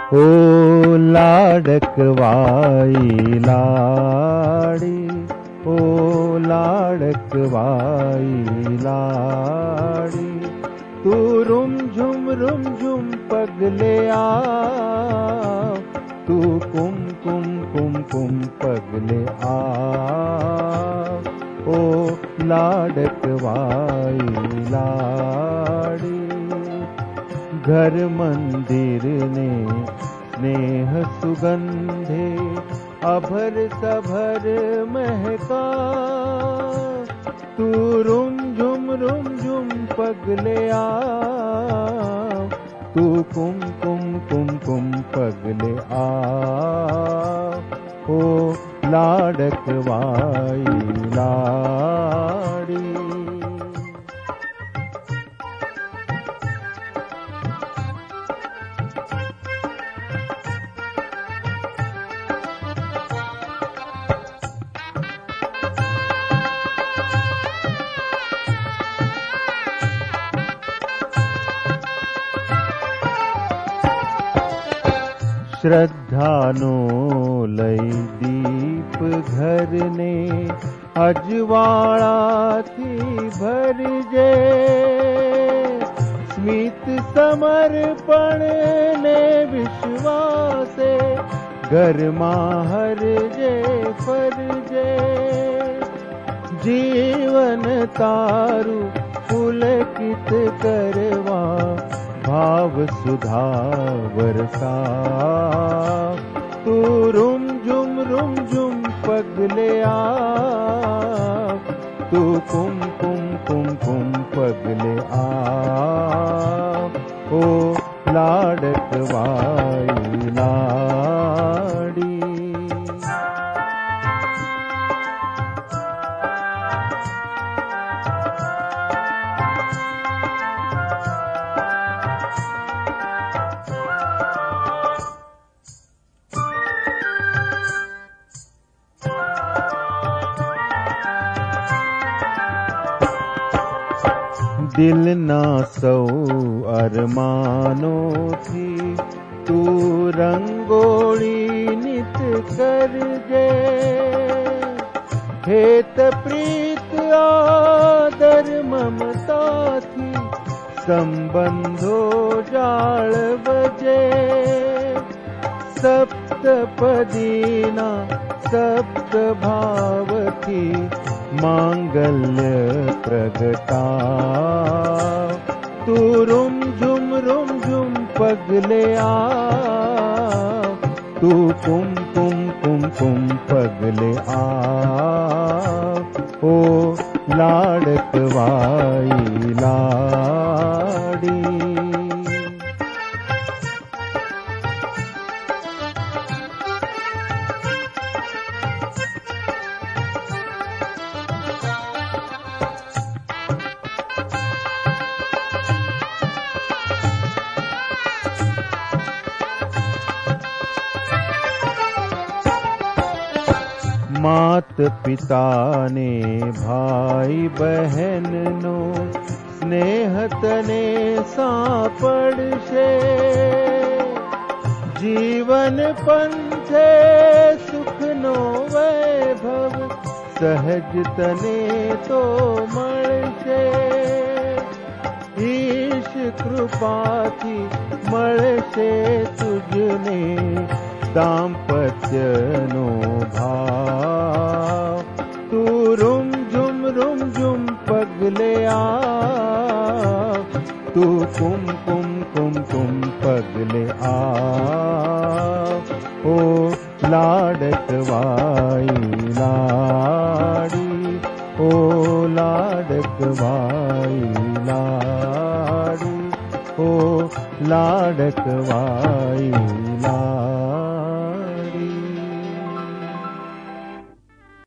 ओ लाडकवाई लाड़ी, ओ लाडकवाई लाड़ी, तू रुम झुम पगले आ, तू कुम कुम कुम कुम पगले आ, ओ लाडकवाई लाड़ी। घर मंदिर ने स्नेह सुगंधे अभर सभर महका, तू रुम झुम पगले आ, तू कुम कुम कुम कुम पगले आ, ओ लाडकवाई लाड़ी। श्रद्धानो लई दीप घर ने अजवाड़ा थी भर जे, स्मित समर्पण ने विश्वासे गरमा हर जे फरजे। जीवन तारु पुलकित करवा भाव सुधा बरसा, तू रुम झुम पगले आ, तू कुम कुम कुम कुम पगले आ, ओ लाडकवाई लाड़ी। दिल ना सौ अरमानो थी, तू रंगोली नित कर जे। हेत प्रीत आदर ममता थी, संबंधो जाल बजे। सप्तपदीना सप्त भाव थी, मांगल्य प्रगटा, तू रुम झुम पगले आ, तू कुम कुम कुम कुम पगले आ, ओ लाडकवाई लाड़ी। मात पिता ने भाई बहन नो स्नेह तने सापड़शे। जीवन पंथे सुख नो वैभव सहज तने तो मळशे। ईश कृपाथी मळशे तुझने दाम्पत्य नो भाव। तू रुम झुम पगले आ, तू कुम कुम कुम कुम पगले आ, ओ लाडकवाई लाड़ी, ओ लाडकवाई लाड़ी, ओ लाडकवाई